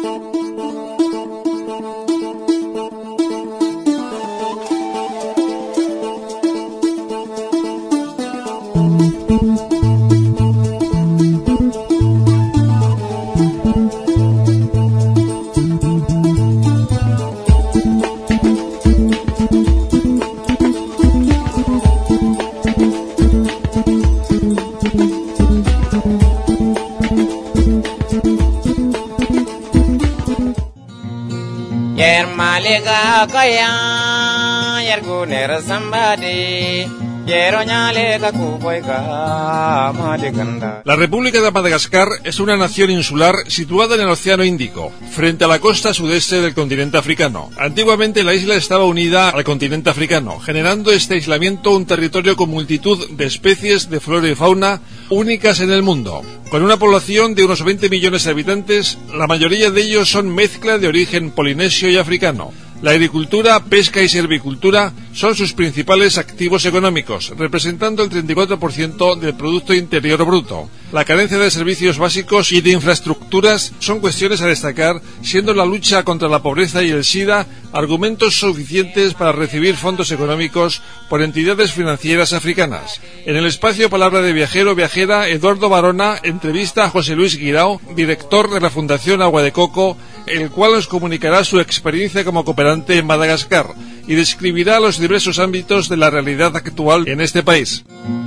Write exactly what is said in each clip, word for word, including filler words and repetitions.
Yermalega kaya yergunera sambade yeroñalega kuboiga madiganda. La República de Madagascar es una nación insular situada en el Océano Índico, frente a la costa sudeste del continente africano. Antiguamente la isla estaba unida al continente africano, generando este aislamiento un territorio con multitud de especies de flora y fauna únicas en el mundo. Con una población de unos veinte millones de habitantes, la mayoría de ellos son mezcla de origen polinesio y africano. La agricultura, pesca y silvicultura son sus principales activos económicos, representando el treinta y cuatro por ciento del Producto Interior Bruto. La carencia de servicios básicos y de infraestructuras son cuestiones a destacar, siendo la lucha contra la pobreza y el SIDA argumentos suficientes para recibir fondos económicos por entidades financieras africanas. En el espacio Palabra de Viajero Viajera, Eduardo Barona entrevista a José Luis Guirao, director de la Fundación Agua de Coco, el cual nos comunicará su experiencia como cooperante en Madagascar y describirá los diversos ámbitos de la realidad actual en este país.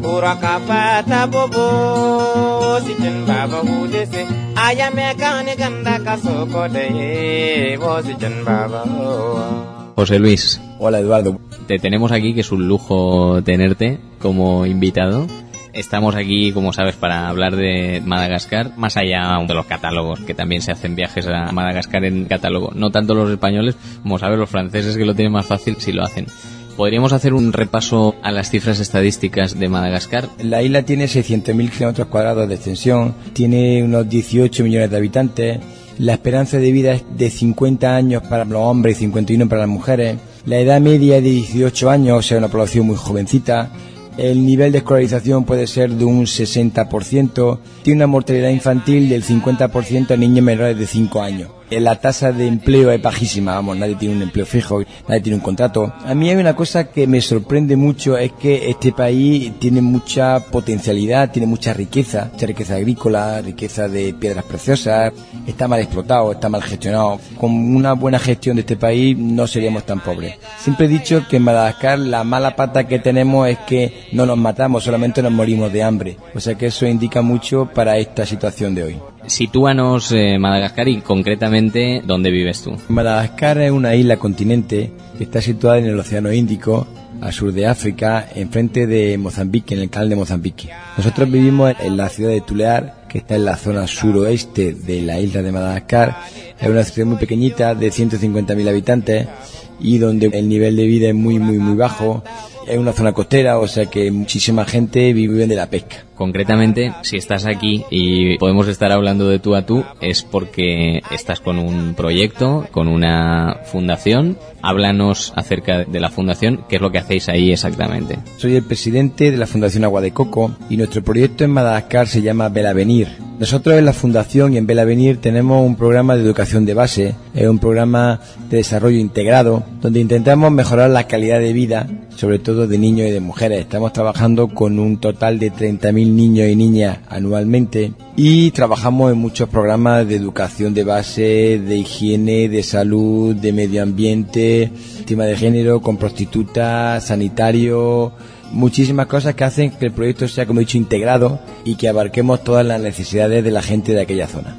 José Luis. Hola, Eduardo. Te tenemos aquí, que es un lujo tenerte como invitado. Estamos aquí, como sabes, para hablar de Madagascar, más allá de los catálogos, que también se hacen viajes a Madagascar en catálogo. No tanto los españoles, como sabes, los franceses, que lo tienen más fácil, si lo hacen. ¿Podríamos hacer un repaso a las cifras estadísticas de Madagascar? La isla tiene seiscientos mil kilómetros cuadrados de extensión, tiene unos dieciocho millones de habitantes, la esperanza de vida es de cincuenta años para los hombres y cincuenta y uno para las mujeres, la edad media es de dieciocho años, o sea, una población muy jovencita. El nivel de escolarización puede ser de un sesenta por ciento, tiene una mortalidad infantil del cincuenta por ciento a niños menores de cinco años. La tasa de empleo es bajísima, vamos, nadie tiene un empleo fijo, nadie tiene un contrato. A mí hay una cosa que me sorprende mucho, es que este país tiene mucha potencialidad, tiene mucha riqueza, mucha riqueza agrícola, riqueza de piedras preciosas, está mal explotado, está mal gestionado. Con una buena gestión de este país no seríamos tan pobres. Siempre he dicho que en Madagascar la mala pata que tenemos es que no nos matamos, solamente nos morimos de hambre. O sea que eso indica mucho para esta situación de hoy. Sitúanos eh, Madagascar y concretamente, ¿dónde vives tú? Madagascar es una isla continente que está situada en el Océano Índico, al sur de África, enfrente de Mozambique, en el canal de Mozambique. Nosotros vivimos en la ciudad de Tulear, que está en la zona suroeste de la isla de Madagascar. Es una ciudad muy pequeñita, de ciento cincuenta mil habitantes, y donde el nivel de vida es muy, muy, muy bajo. Es una zona costera, o sea que muchísima gente vive de la pesca. Concretamente, si estás aquí y podemos estar hablando de tú a tú, es porque estás con un proyecto, con una fundación. Háblanos acerca de la fundación, qué es lo que hacéis ahí exactamente. Soy el presidente de la Fundación Agua de Coco y nuestro proyecto en Madagascar se llama Belavenir. Nosotros en la fundación y en Belavenir tenemos un programa de educación de base, es un programa de desarrollo integrado, donde intentamos mejorar la calidad de vida, sobre todo de niños y de mujeres. Estamos trabajando con un total de treinta mil niños y niñas anualmente y trabajamos en muchos programas de educación de base, de higiene, de salud, de medio ambiente, tema de género, con prostitutas, sanitario, muchísimas cosas que hacen que el proyecto sea, como he dicho, integrado y que abarquemos todas las necesidades de la gente de aquella zona.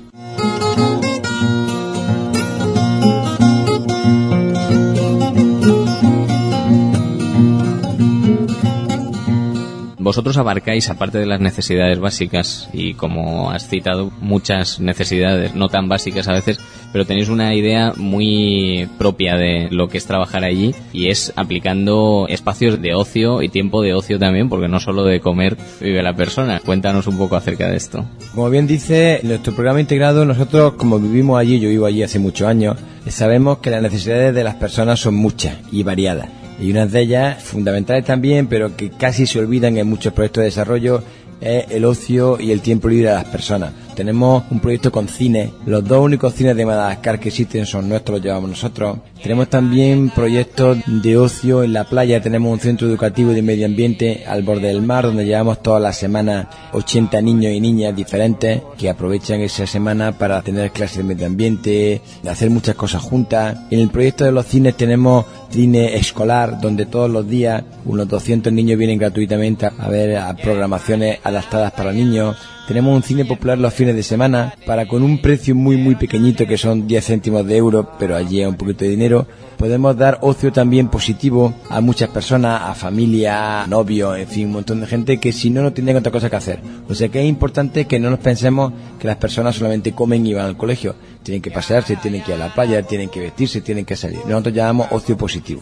Vosotros abarcáis, aparte de las necesidades básicas, y como has citado, muchas necesidades no tan básicas a veces, pero tenéis una idea muy propia de lo que es trabajar allí, y es aplicando espacios de ocio y tiempo de ocio también, porque no solo de comer vive la persona. Cuéntanos un poco acerca de esto. Como bien dice, en nuestro programa integrado, nosotros, como vivimos allí, yo vivo allí hace muchos años, sabemos que las necesidades de las personas son muchas y variadas. Y unas de ellas, fundamentales también, pero que casi se olvidan en muchos proyectos de desarrollo, es el ocio y el tiempo libre de las personas. Tenemos un proyecto con cine. Los dos únicos cines de Madagascar que existen son nuestros, los llevamos nosotros. Tenemos también proyectos de ocio en la playa. Tenemos un centro educativo de medio ambiente al borde del mar, donde llevamos todas las semanas ochenta niños y niñas diferentes que aprovechan esa semana para tener clases de medio ambiente, de hacer muchas cosas juntas. En el proyecto de los cines tenemos cine escolar, donde todos los días unos doscientos niños vienen gratuitamente a ver a programaciones adaptadas para niños. Tenemos un cine popular los fines de semana para, con un precio muy muy pequeñito, que son diez céntimos de euro, pero allí es un poquito de dinero, podemos dar ocio también positivo a muchas personas, a familia, a novios, en fin, un montón de gente que si no, no tendrían otra cosa que hacer. O sea que es importante que no nos pensemos que las personas solamente comen y van al colegio. Tienen que pasearse, tienen que ir a la playa, tienen que vestirse, tienen que salir. Nosotros llamamos ocio positivo.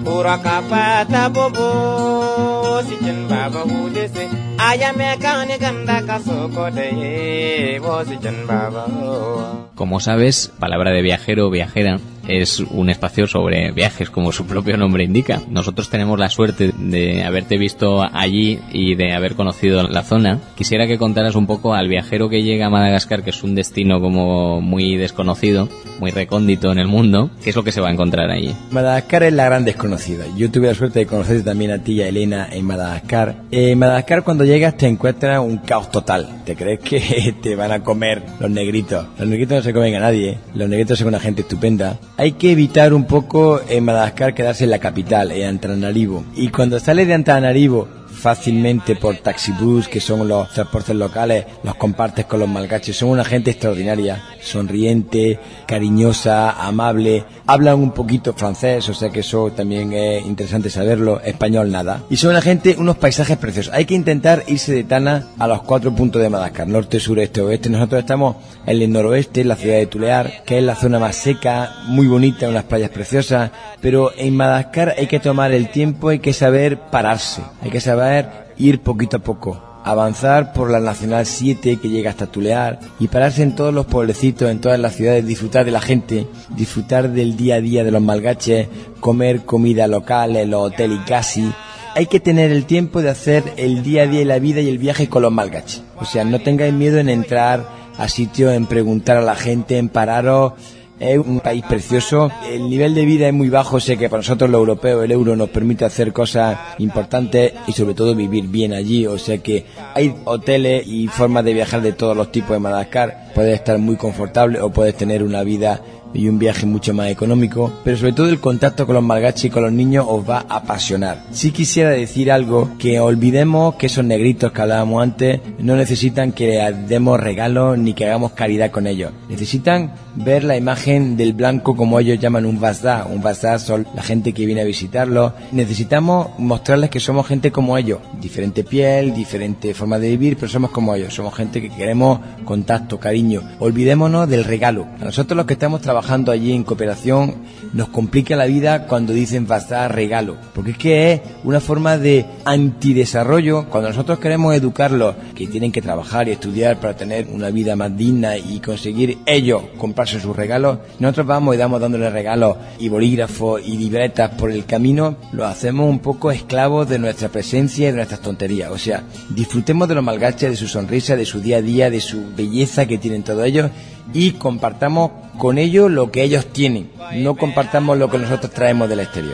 Como sabes, Palabra de Viajero o Viajera es un espacio sobre viajes, como su propio nombre indica. Nosotros tenemos la suerte de haberte visto allí y de haber conocido la zona. Quisiera que contaras un poco al viajero que llega a Madagascar, que es un destino como muy desconocido, muy recóndito en el mundo. ¿Qué es lo que se va a encontrar allí? Madagascar es la gran desconocida. Yo tuve la suerte de conocerte también a ti y a Elena en Madagascar. En Madagascar, cuando llegas, te encuentras un caos total. ¿Te crees que te van a comer los negritos? Los negritos no se comen a nadie. Los negritos son una gente estupenda. Hay que evitar un poco en Madagascar quedarse en la capital, en Antananarivo. Y cuando sales de Antananarivo fácilmente por taxibús, que son los transportes locales, los compartes con los malgaches. Son una gente extraordinaria, sonriente, cariñosa, amable, hablan un poquito francés, o sea que eso también es interesante saberlo, español nada. Y son una gente, unos paisajes preciosos. Hay que intentar irse de Tana a los cuatro puntos de Madagascar, norte, sur, este, oeste. Nosotros estamos en el noroeste, en la ciudad de Tulear, que es la zona más seca, muy bonita, unas playas preciosas, pero en Madagascar hay que tomar el tiempo, hay que saber pararse, hay que saber ir poquito a poco, avanzar por la Nacional siete que llega hasta Tulear y pararse en todos los pueblecitos, en todas las ciudades, disfrutar de la gente, disfrutar del día a día de los malgaches, comer comida local en los hoteles y casi. Hay que tener el tiempo de hacer el día a día y la vida y el viaje con los malgaches. O sea, no tengáis miedo en entrar a sitios, en preguntar a la gente, en pararos. Es un país precioso, el nivel de vida es muy bajo, sé que para nosotros los europeos el euro nos permite hacer cosas importantes y sobre todo vivir bien allí, o sea que hay hoteles y formas de viajar de todos los tipos en Madagascar, puedes estar muy confortable o puedes tener una vida y un viaje mucho más económico, pero sobre todo el contacto con los malgaches y con los niños os va a apasionar. Sí quisiera decir algo, que olvidemos que esos negritos que hablábamos antes no necesitan que les demos regalos ni que hagamos caridad con ellos, necesitan ver la imagen del blanco, como ellos llaman un vasda. Un vasda son la gente que viene a visitarlos. Necesitamos mostrarles que somos gente como ellos, diferente piel, diferente forma de vivir, pero somos como ellos, somos gente que queremos contacto, cariño. Olvidémonos del regalo. A nosotros los que estamos trabajando allí en cooperación nos complica la vida cuando dicen vasda, regalo, porque es que es una forma de antidesarrollo. Cuando nosotros queremos educarlos que tienen que trabajar y estudiar para tener una vida más digna y conseguir ellos comprarse sus regalos, nosotros vamos y damos dándoles regalos y bolígrafos y libretas por el camino, los hacemos un poco esclavos de nuestra presencia y de nuestras tonterías. O sea, disfrutemos de los malgaches, de su sonrisa, de su día a día, de su belleza que tienen todos ellos y compartamos con ellos lo que ellos tienen, no compartamos lo que nosotros traemos del exterior.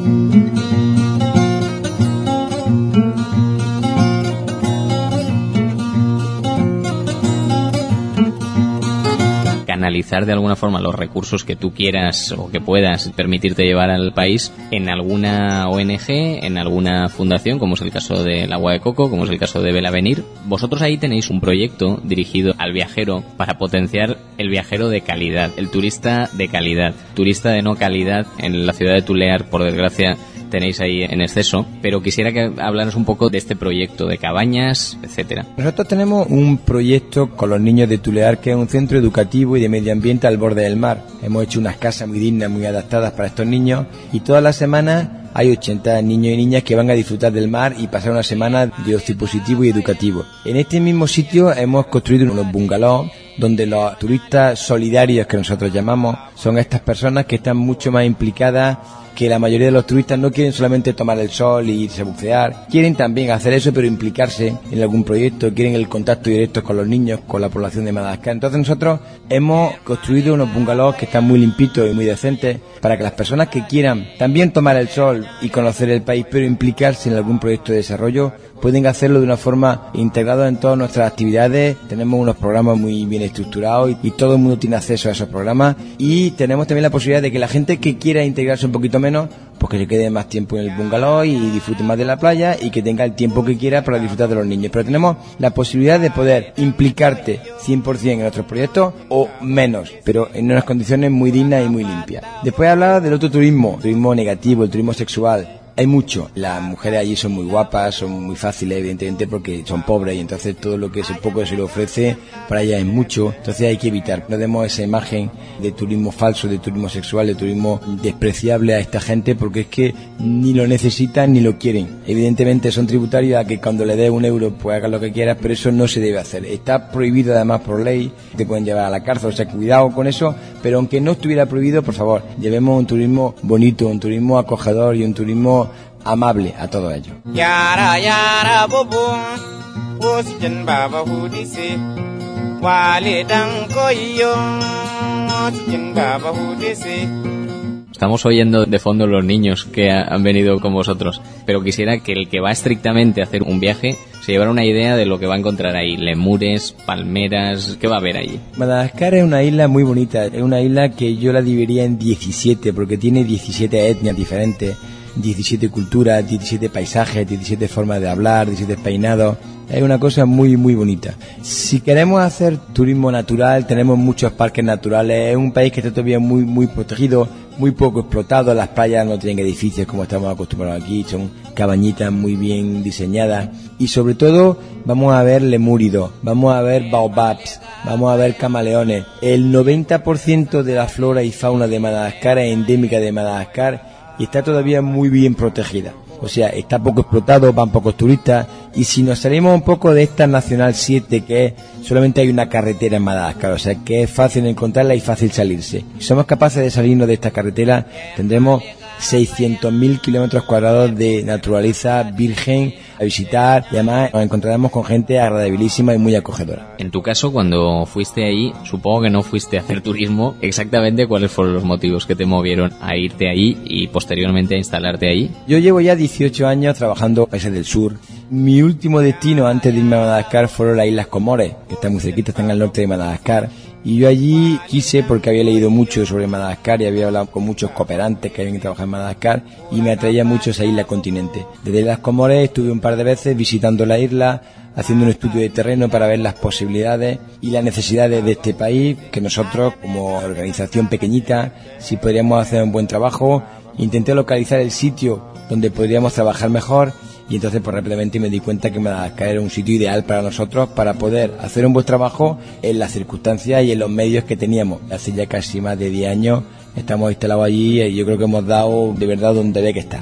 Canalizar de alguna forma los recursos que tú quieras o que puedas permitirte llevar al país en alguna O N Ge, en alguna fundación, como es el caso del Agua de Coco, como es el caso de Belavenir. Vosotros ahí tenéis un proyecto dirigido al viajero para potenciar el viajero de calidad, el turista de calidad. Turista de no calidad en la ciudad de Tulear, por desgracia, tenéis ahí en exceso, pero quisiera que hablaras un poco de este proyecto de cabañas, etcétera. Nosotros tenemos un proyecto con los niños de Tulear que es un centro educativo y de medio ambiente al borde del mar. Hemos hecho unas casas muy dignas, muy adaptadas para estos niños y todas las semanas hay ochenta niños y niñas que van a disfrutar del mar y pasar una semana de ocio positivo y educativo. En este mismo sitio hemos construido unos bungalows donde los turistas solidarios, que nosotros llamamos, son estas personas que están mucho más implicadas que la mayoría de los turistas no quieren solamente tomar el sol y irse a bucear, quieren también hacer eso pero implicarse en algún proyecto, quieren el contacto directo con los niños, con la población de Madagascar. Entonces nosotros hemos construido unos bungalows que están muy limpitos y muy decentes para que las personas que quieran también tomar el sol y conocer el país pero implicarse en algún proyecto de desarrollo pueden hacerlo de una forma integrada en todas nuestras actividades. Tenemos unos programas muy bien estructurados y, y todo el mundo tiene acceso a esos programas, y tenemos también la posibilidad de que la gente que quiera integrarse un poquito menos, pues que se quede más tiempo en el bungalow y disfrute más de la playa y que tenga el tiempo que quiera para disfrutar de los niños. Pero tenemos la posibilidad de poder implicarte cien por ciento en nuestros proyectos o menos, pero en unas condiciones muy dignas y muy limpias. Después hablaba del otro turismo, turismo negativo, el turismo sexual. Hay mucho. Las mujeres allí son muy guapas, son muy fáciles, evidentemente, porque son pobres, y entonces todo lo que es el poco que se le ofrece para ellas es mucho. Entonces hay que evitar. No demos esa imagen de turismo falso, de turismo sexual, de turismo despreciable a esta gente, porque es que ni lo necesitan ni lo quieren. Evidentemente son tributarios a que cuando le des un euro pues hagas lo que quieras, pero eso no se debe hacer. Está prohibido además por ley, te pueden llevar a la cárcel, o sea, cuidado con eso, pero aunque no estuviera prohibido, por favor, llevemos un turismo bonito, un turismo acogedor y un turismo amable a todo ello. Yara yara bobo, wosijen baba hudise, wale dan koyo, wosijen baba hudise. Estamos oyendo de fondo los niños que han venido con vosotros, pero quisiera que el que va estrictamente a hacer un viaje se llevara una idea de lo que va a encontrar ahí. Lemures, palmeras, ¿qué va a haber allí? Madagascar es una isla muy bonita, es una isla que yo la dividiría en diecisiete, porque tiene diecisiete etnias diferentes, diecisiete culturas, diecisiete paisajes, diecisiete formas de hablar, diecisiete peinados. Es una cosa muy muy bonita. Si queremos hacer turismo natural, tenemos muchos parques naturales. Es un país que está todavía muy muy protegido, muy poco explotado. Las playas no tienen edificios como estamos acostumbrados aquí, son cabañitas muy bien diseñadas. Y sobre todo vamos a ver lemúridos, vamos a ver baobabs, vamos a ver camaleones. El noventa por ciento de la flora y fauna de Madagascar es endémica de Madagascar y está todavía muy bien protegida. O sea, está poco explotado, van pocos turistas, y si nos salimos un poco de esta Nacional siete, que es, solamente hay una carretera en Madagascar, o sea, que es fácil encontrarla y fácil salirse. Si somos capaces de salirnos de esta carretera, tendremos seiscientos mil kilómetros cuadrados de naturaleza virgen a visitar, y además nos encontraremos con gente agradabilísima y muy acogedora. En tu caso, cuando fuiste ahí, supongo que no fuiste a hacer turismo. Exactamente, ¿cuáles fueron los motivos que te movieron a irte ahí y posteriormente a instalarte ahí? Yo llevo ya dieciocho años trabajando en países del sur. Mi último destino antes de irme a Madagascar fueron las Islas Comores, que están muy cerquita, están al norte de Madagascar. Y yo allí quise, porque había leído mucho sobre Madagascar y había hablado con muchos cooperantes que habían trabajado en Madagascar, y me atraía mucho esa isla continente. Desde las Comores estuve un par de veces visitando la isla, haciendo un estudio de terreno para ver las posibilidades y las necesidades de este país, que nosotros, como organización pequeñita, si podríamos hacer un buen trabajo. Intenté localizar el sitio donde podríamos trabajar mejor, y entonces pues rápidamente me di cuenta que Madagascar era un sitio ideal para nosotros para poder hacer un buen trabajo en las circunstancias y en los medios que teníamos. Hace ya casi más de diez años estamos instalados allí y yo creo que hemos dado de verdad donde debe que estar.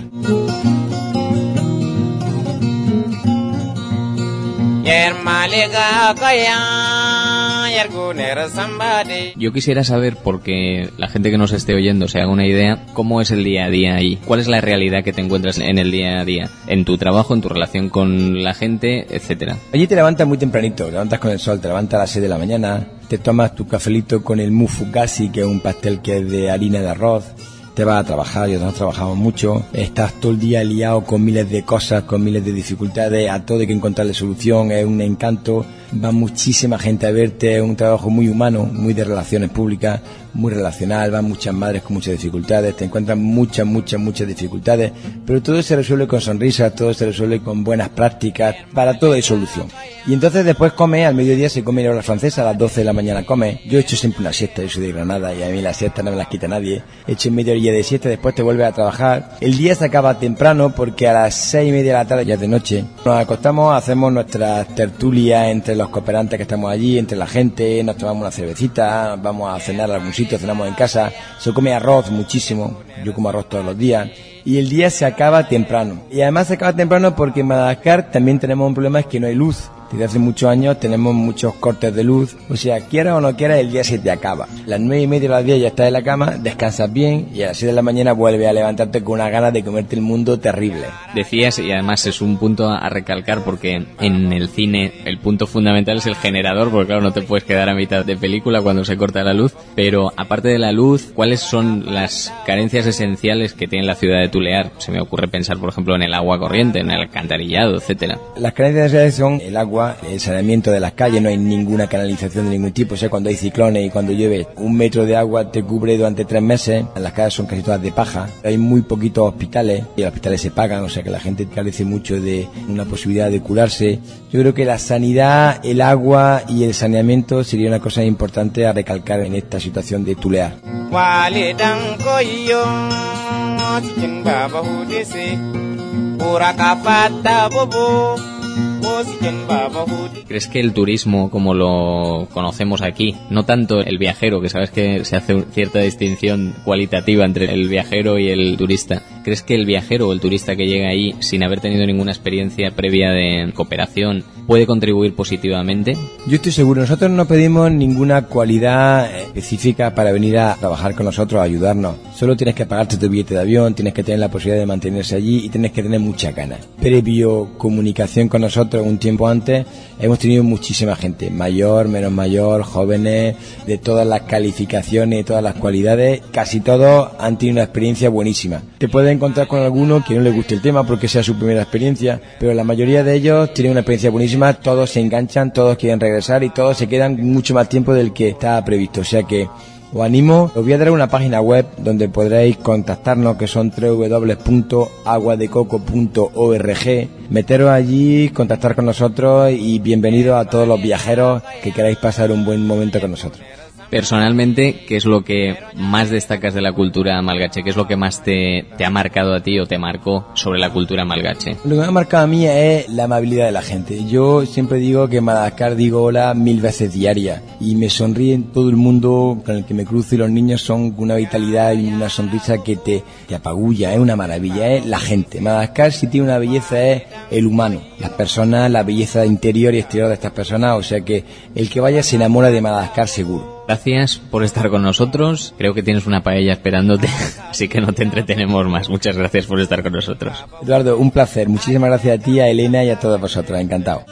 Yo quisiera saber, porque la gente que nos esté oyendo se haga una idea, cómo es el día a día ahí, cuál es la realidad que te encuentras en el día a día, en tu trabajo, en tu relación con la gente, etcétera. Allí te levantas muy tempranito, te levantas con el sol, te levantas a las seis de la mañana, te tomas tu cafelito con el mufukasi, que es un pastel que es de harina de arroz. Te vas a trabajar, y nosotros trabajamos mucho, estás todo el día liado con miles de cosas, con miles de dificultades, a todo hay que encontrarle solución, es un encanto, va muchísima gente a verte, es un trabajo muy humano, muy de relaciones públicas, muy relacional, van muchas madres con muchas dificultades, te encuentran muchas, muchas, muchas dificultades, pero todo se resuelve con sonrisas, todo se resuelve con buenas prácticas, para todo hay solución. Y entonces después come, al mediodía se come la hora francesa, a las doce de la mañana come. Yo he hecho siempre una siesta, yo soy de Granada y a mí la siesta no me las quita nadie. He hecho media horilla de siesta, después te vuelves a trabajar. El día se acaba temprano porque a las seis y media de la tarde ya es de noche. Nos acostamos, hacemos nuestras tertulias entre los cooperantes que estamos allí, entre la gente, nos tomamos una cervecita, vamos a cenar a algún sitio, cenamos en casa. Se come arroz muchísimo, yo como arroz todos los días. Y el día se acaba temprano. Y además se acaba temprano porque en Madagascar también tenemos un problema, es que no hay luz. Desde hace muchos años tenemos muchos cortes de luz, o sea, quieras o no quieras, el día se te acaba. A las nueve y media o las diez ya estás en la cama, descansas bien y a las siete de la mañana vuelves a levantarte con una ganas de comerte el mundo terrible. Decías, y además es un punto a recalcar, porque en el cine el punto fundamental es el generador, porque claro, no te puedes quedar a mitad de película cuando se corta la luz, pero aparte de la luz, ¿cuáles son las carencias esenciales que tiene la ciudad de Tulear? Se me ocurre pensar, por ejemplo, en el agua corriente, en el alcantarillado, etcétera. Las carencias esenciales son el agua, el saneamiento de las calles, no hay ninguna canalización de ningún tipo, o sea, cuando hay ciclones y cuando llueve, un metro de agua te cubre durante tres meses, las calles son casi todas de paja, hay muy poquitos hospitales y los hospitales se pagan, o sea que la gente carece mucho de una posibilidad de curarse. Yo creo que la sanidad, el agua y el saneamiento sería una cosa importante a recalcar en esta situación de Tulear. ¿Crees que el turismo, como lo conocemos aquí, no tanto el viajero, que sabes que se hace cierta distinción cualitativa entre el viajero y el turista, ¿crees que el viajero o el turista que llega ahí sin haber tenido ninguna experiencia previa de cooperación puede contribuir positivamente? Yo estoy seguro, nosotros no pedimos ninguna cualidad específica para venir a trabajar con nosotros, a ayudarnos. Solo tienes que pagarte tu billete de avión, tienes que tener la posibilidad de mantenerse allí y tienes que tener mucha ganas. Previo comunicación con nosotros un tiempo antes, hemos tenido muchísima gente, mayor, menos mayor, jóvenes, de todas las calificaciones, de todas las cualidades, casi todos han tenido una experiencia buenísima. Te puedes encontrar con alguno que no le guste el tema porque sea su primera experiencia, pero la mayoría de ellos tienen una experiencia buenísima, todos se enganchan, todos quieren regresar y todos se quedan mucho más tiempo del que estaba previsto, o sea que os animo, os voy a dar una página web donde podréis contactarnos, que son doble u doble u doble u punto agua de coco punto org. Meteros allí, contactar con nosotros y bienvenidos a todos los viajeros que queráis pasar un buen momento con nosotros. Personalmente, ¿qué es lo que más destacas de la cultura malgache? ¿Qué es lo que más te, te ha marcado a ti o te marcó sobre la cultura malgache? Lo que me ha marcado a mí es la amabilidad de la gente. Yo siempre digo que en Madagascar digo hola mil veces diarias y me sonríen todo el mundo con el que me cruzo y los niños son una vitalidad y una sonrisa que te, te apagulla, es una maravilla, es la gente. Madagascar si tiene una belleza es el humano, las personas, la belleza interior y exterior de estas personas, o sea que el que vaya se enamora de Madagascar seguro. Gracias por estar con nosotros. Creo que tienes una paella esperándote, así que no te entretenemos más. Muchas gracias por estar con nosotros. Eduardo, un placer. Muchísimas gracias a ti, a Elena y a todos vosotros. Encantado.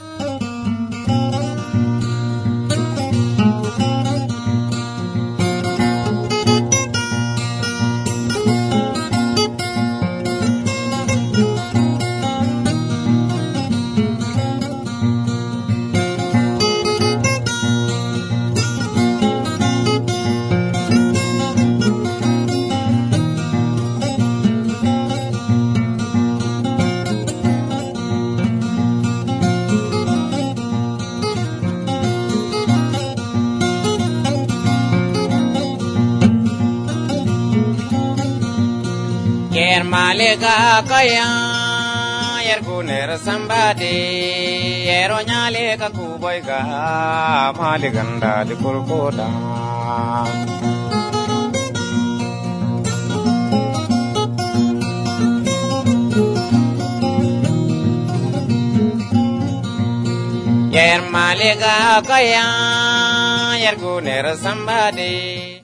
Malega kaya yer kuner sambade yero nyale ka kuboy ga maliganda de kurkoda yer malega kaya yer kuner sambade